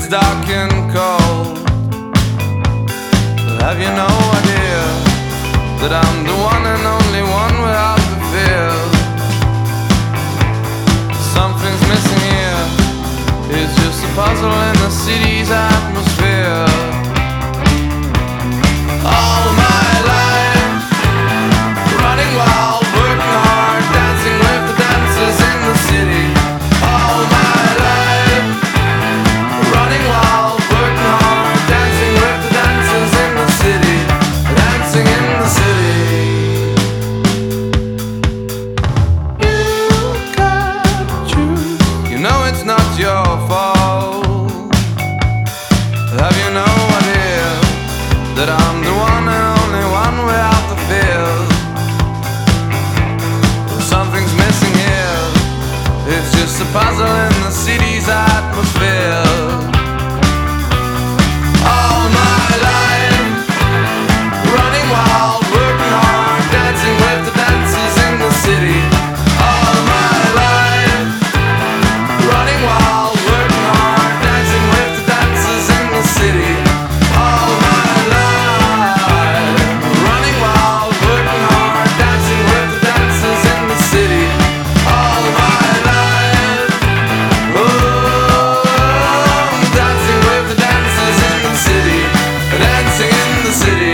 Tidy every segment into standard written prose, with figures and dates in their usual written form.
dark and cold. Have you no idea that I'm the one and only one without the fear? Something's missing here. It's just a puzzle in the city's atmosphere. All my life, running wild, working hard, dancing with the dancers in the city. All my life, running wild, working hard, dancing with the dancers in the city, dancing in the city. You gotta choose. You know it's not your fault. Have you no idea that I'm the one and only one without the fear? Something's missing here. It's just a puzzle in the city's atmosphere. All my life, running wild, working hard, dancing with the dancers in the city. All my life, running wild, working hard, dancing with the dancers in the city. All my life, running wild, working hard, dancing with the dancers in the city. All my life, oh, dancing with the dancers in the city, dancing in the city.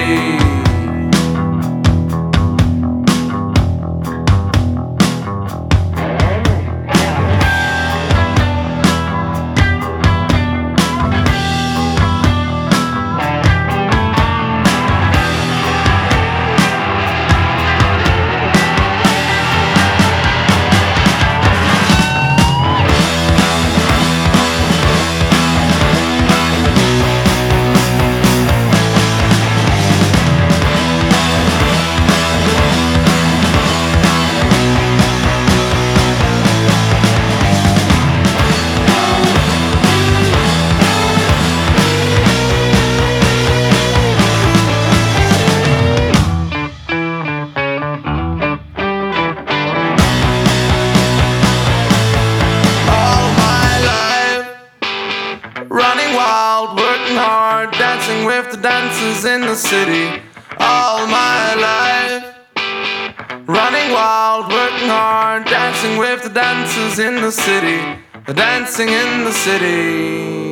Running wild, working hard, dancing with the dancers in the city. All my life. Running wild, working hard, dancing with the dancers in the city, dancing in the city.